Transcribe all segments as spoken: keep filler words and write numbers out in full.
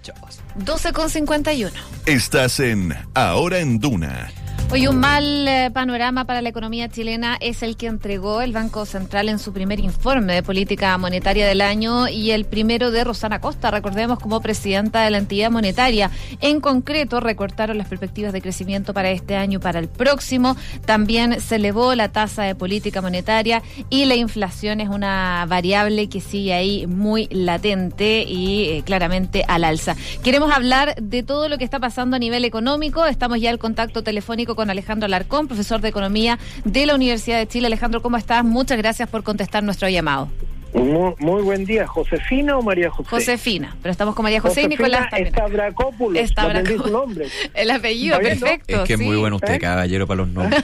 derechos. doce con cincuenta y uno. Estás en Ahora en Duna. Hoy un mal eh, panorama para la economía chilena es el que entregó el Banco Central en su primer informe de política monetaria del año y el primero de Rosana Costa, recordemos, como presidenta de la entidad monetaria. En concreto, recortaron las perspectivas de crecimiento para este año y para el próximo. También se elevó la tasa de política monetaria y la inflación es una variable que sigue ahí muy latente y eh, claramente al alza. Queremos hablar de todo lo que está pasando a nivel económico. Estamos ya al contacto telefónico con Alejandro Alarcón, profesor de Economía de la Universidad de Chile. Alejandro, ¿cómo estás? Muchas gracias por contestar nuestro llamado. Muy, muy buen día. ¿Josefina o María José? Josefina, pero estamos con María José Josefina y Nicolás también. Stavrakopoulos. Stavrakopoulos. Su nombre. El apellido, perfecto. Es que es sí. muy bueno usted, ¿Eh? caballero, para los nombres.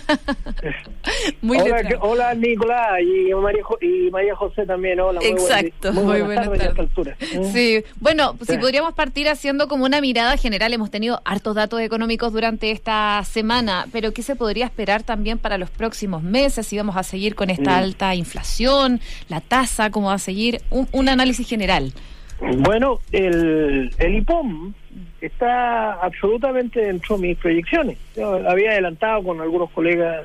Muy hola, letrado. que, hola Nicolás y María, y María José también. Hola, muy Exacto, buen, muy muy buenas buenas tardes tardes. a esta altura. Sí, bueno, Sí. si podríamos partir haciendo como una mirada general. Hemos tenido hartos datos económicos durante esta semana, pero ¿qué se podría esperar también para los próximos meses? Si vamos a seguir con esta Mm. alta inflación, la tasa, ¿cómo va a seguir? Un, un análisis general. Bueno, el, el I P O M está absolutamente dentro de mis proyecciones. Yo había adelantado con algunos colegas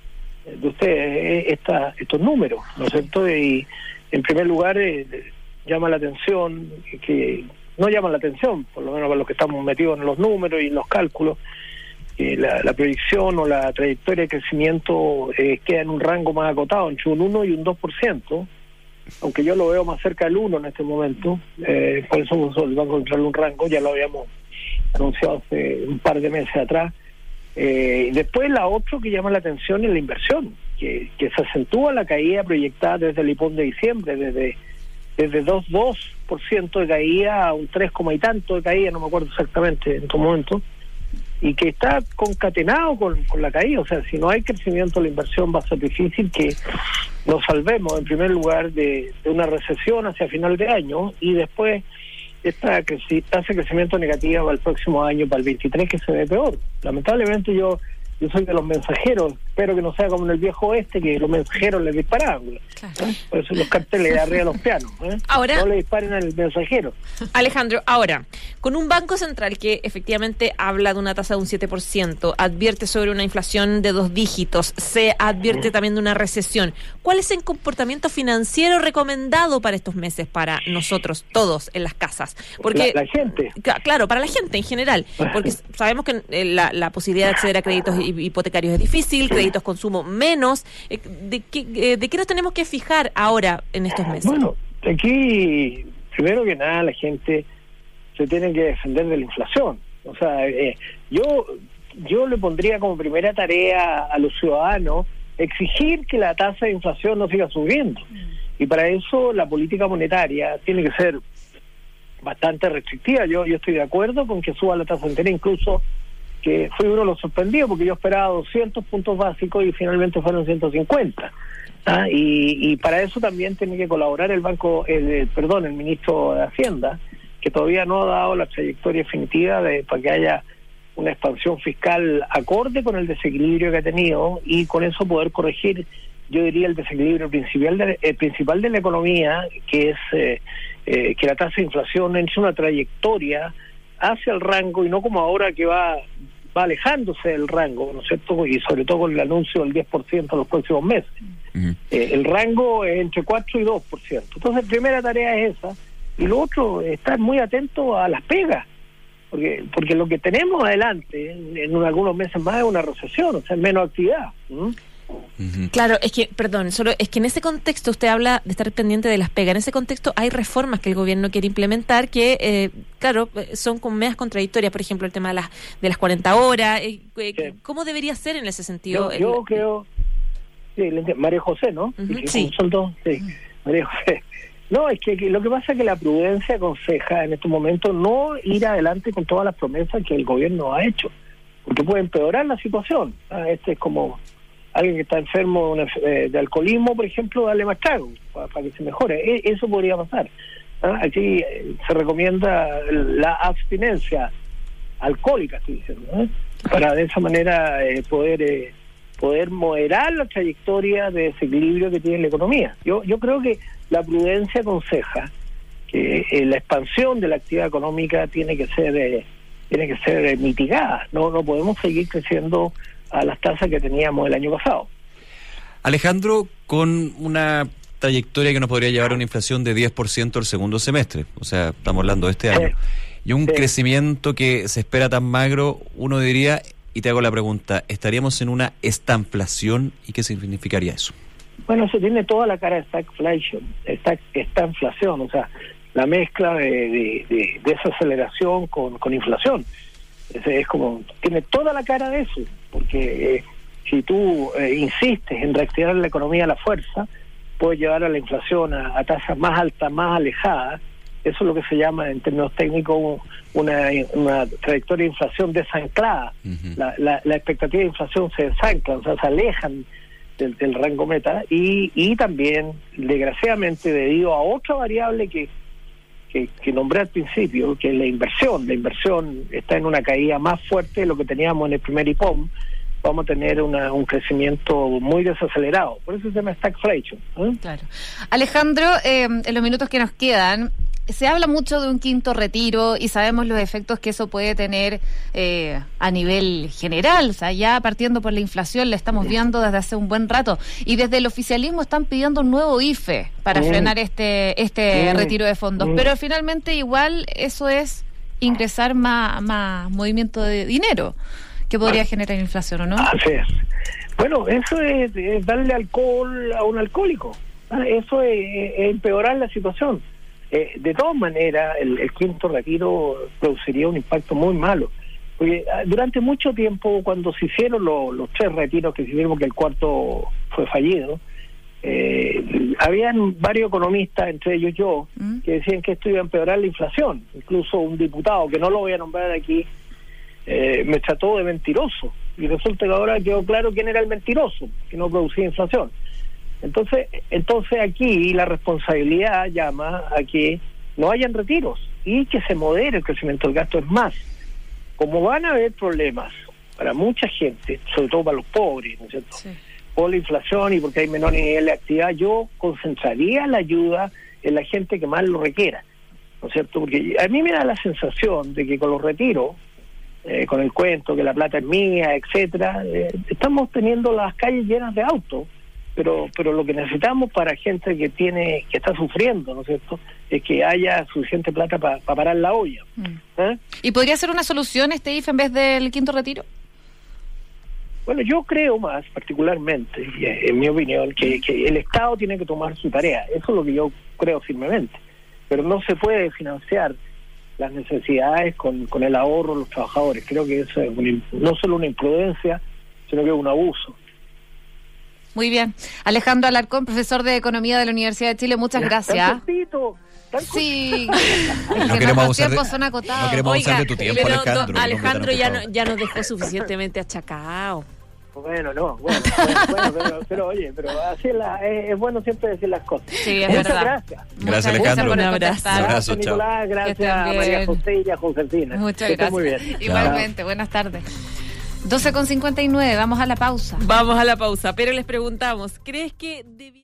de ustedes esta, estos números, ¿no es cierto? Y en primer lugar eh, llama la atención, que no llama la atención, por lo menos para los que estamos metidos en los números y en los cálculos, que la, la proyección o la trayectoria de crecimiento eh, queda en un rango más acotado, entre un uno y un dos por ciento, aunque yo lo veo más cerca del uno en este momento. Eh, por eso uso el Banco Central un rango, ya lo habíamos anunciado hace un par de meses atrás. Eh, después la otra que llama la atención es la inversión, que, que se acentúa la caída proyectada desde el I P O M de diciembre, desde desde dos coma dos por ciento de caída a un tres, y tanto de caída, no me acuerdo exactamente en tu momento, y que está concatenado con, con la caída. O sea, si no hay crecimiento de la inversión va a ser difícil que nos salvemos en primer lugar de, de una recesión hacia final de año, y después esta creci- tasa de crecimiento negativa para el próximo año, para el veintitrés, que se ve peor. Lamentablemente yo yo soy de los mensajeros, espero que no sea como en el viejo oeste, que los mensajeros les disparaban. Claro. ¿eh? Por eso los carteles de arriba de los pianos. ¿eh? Ahora- no le disparen al mensajero. Alejandro, ahora, con un Banco Central que efectivamente habla de una tasa de un siete por ciento, advierte sobre una inflación de dos dígitos, se advierte también de una recesión, ¿cuál es el comportamiento financiero recomendado para estos meses para nosotros, todos, en las casas? Porque La, la gente. Ca- Claro, para la gente en general, porque sabemos que eh, la, la posibilidad de acceder a créditos hi- hipotecarios es difícil, créditos consumo menos. Eh, ¿De qué, eh, de qué nos tenemos que fijar ahora en estos meses? Bueno, aquí, primero que nada, la gente se tiene que defender de la inflación. O sea, eh, yo yo le pondría como primera tarea a los ciudadanos exigir que la tasa de inflación no siga subiendo. Y para eso la política monetaria tiene que ser bastante restrictiva. Yo yo estoy de acuerdo con que suba la tasa entera, incluso que fue uno de los sorprendidos, porque yo esperaba doscientos puntos básicos y finalmente fueron ciento cincuenta. ¿ah? Y, y para eso también tiene que colaborar el banco, el, el perdón, el ministro de Hacienda, que todavía no ha dado la trayectoria definitiva de para que haya una expansión fiscal acorde con el desequilibrio que ha tenido, y con eso poder corregir, yo diría, el desequilibrio principal de, el principal de la economía, que es eh, eh, que la tasa de inflación entre una trayectoria hacia el rango, y no como ahora que va va alejándose del rango, ¿no es cierto? Y sobre todo con el anuncio del diez por ciento en los próximos meses. Uh-huh. Eh, el rango es entre cuatro y dos por ciento. Entonces, primera tarea es esa. Y lo otro, estar muy atento a las pegas. Porque porque lo que tenemos adelante, en, en algunos meses más, es una recesión, o sea, menos actividad. ¿Mm? Uh-huh. Claro, es que, perdón, solo es que en ese contexto usted habla de estar pendiente de las pegas. En ese contexto hay reformas que el gobierno quiere implementar que, eh, claro, son con medias contradictorias. Por ejemplo, el tema de las de las cuarenta horas. Eh, eh, sí. ¿Cómo debería ser en ese sentido? Yo, yo el, creo... Sí, María José, ¿no? Uh-huh. Sí. sí. Son dos, sí. Uh-huh. María José. No, es que, que lo que pasa es que la prudencia aconseja en estos momentos no ir adelante con todas las promesas que el gobierno ha hecho, porque puede empeorar la situación. Ah, este es como alguien que está enfermo de, de alcoholismo, por ejemplo, darle más trago para, para que se mejore. E, eso podría pasar. ¿Ah? Aquí eh, se recomienda la abstinencia alcohólica, estoy diciendo, ¿eh? para de esa manera eh, poder eh, poder moderar la trayectoria de desequilibrio que tiene la economía. Yo yo creo que la prudencia aconseja que eh, la expansión de la actividad económica tiene que ser eh, tiene que ser eh, mitigada. No, no podemos seguir creciendo a las tasas que teníamos el año pasado. Alejandro, con una trayectoria que nos podría llevar a una inflación de diez por ciento el segundo semestre, o sea, estamos hablando de este año, sí. y un sí. crecimiento que se espera tan magro, uno diría, y te hago la pregunta, ¿estaríamos en una estanflación y qué significaría eso? Bueno, eso tiene toda la cara de stagflation, esta, esta inflación, o sea, la mezcla de, de, de desaceleración con, con inflación. Es, es como, tiene toda la cara de eso, porque eh, si tú eh, insistes en reactivar la economía a la fuerza, puede llevar a la inflación a, a tasas más altas, más alejadas. Eso es lo que se llama en términos técnicos una, una trayectoria de inflación desanclada. Uh-huh. la, la, la expectativa de inflación se desancla, o sea, se alejan del, del rango meta, y, y también, desgraciadamente, debido a otra variable que, que, que nombré al principio, que es la inversión. La inversión está en una caída más fuerte de lo que teníamos en el primer I P O M. Vamos a tener una, un crecimiento muy desacelerado. Por eso se llama stagflation. ¿eh? Claro. Alejandro, eh, en los minutos que nos quedan, se habla mucho de un quinto retiro y sabemos los efectos que eso puede tener eh, a nivel general. O sea, ya partiendo por la inflación, la estamos viendo desde hace un buen rato. Y desde el oficialismo están pidiendo un nuevo I F E para mm. frenar este este mm. retiro de fondos. Mm. Pero finalmente igual eso es ingresar más, más movimiento de dinero que podría ah, generar inflación, ¿o no? Así es. Bueno, eso es, es darle alcohol a un alcohólico. Eso es, es empeorar la situación. Eh, de todas maneras, el, el quinto retiro produciría un impacto muy malo. Porque durante mucho tiempo, cuando se hicieron lo, los tres retiros que se hicieron, que el cuarto fue fallido, eh, habían varios economistas, entre ellos yo, ¿Mm? que decían que esto iba a empeorar la inflación. Incluso un diputado, que no lo voy a nombrar aquí, Eh, me trató de mentiroso, y resulta que ahora quedó claro quién era el mentiroso, que no producía inflación. Entonces, entonces aquí la responsabilidad llama a que no hayan retiros y que se modere el crecimiento del gasto. Es más, como van a haber problemas para mucha gente, sobre todo para los pobres, ¿no es cierto? Sí. Por la inflación y porque hay menor nivel de actividad, yo concentraría la ayuda en la gente que más lo requiera, ¿no es cierto? Porque a mí me da la sensación de que con los retiros, Eh, con el cuento que la plata es mía, etcétera, eh, estamos teniendo las calles llenas de autos, pero pero lo que necesitamos para gente que tiene que está sufriendo, ¿no es cierto?, es que haya suficiente plata para pa parar la olla. Mm. ¿Eh? ¿Y podría ser una solución este I F E en vez del quinto retiro? Bueno, yo creo más particularmente, en mi opinión, que, que el Estado tiene que tomar su tarea. Eso es lo que yo creo firmemente, pero no se puede financiar las necesidades con, con el ahorro de los trabajadores. Creo que eso es un, no solo una imprudencia, sino que es un abuso. Muy bien. Alejandro Alarcón, profesor de Economía de la Universidad de Chile, muchas gracias. Tan cortito, tan sí, no queremos abusar de, son acotados. no queremos abusar de tu tiempo, pero Alejandro. No, Alejandro ya, no, ya nos dejó suficientemente achacado. Bueno, no, bueno, bueno, pero, pero oye, pero así es, la, es, es bueno siempre decir las cosas. Sí, es Muchas verdad. gracias. Gracias, Alejandro. Un abrazo. Un abrazo, chao. Nicolás, gracias a María José y a Josefina. Muchas que gracias. Muy bien. Igualmente, chao. Buenas tardes. doce con cincuenta y nueve, vamos a la pausa. Vamos a la pausa, pero les preguntamos, ¿crees que debí...